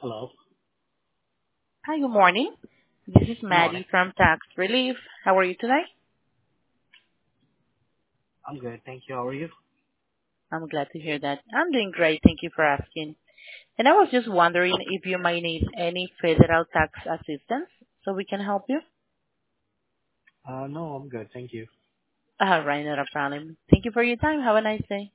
Hello. Hi, good morning. This is Good morning. Maddie from Tax Relief. How are you today? I'm good. Thank you. How are you? I'm glad to hear that. I'm doing great. Thank you for asking. And I was just wondering if you might need any federal tax assistance so we can help you. No, I'm good. Thank you. All right, not a problem. Thank you for your time. Have a nice day.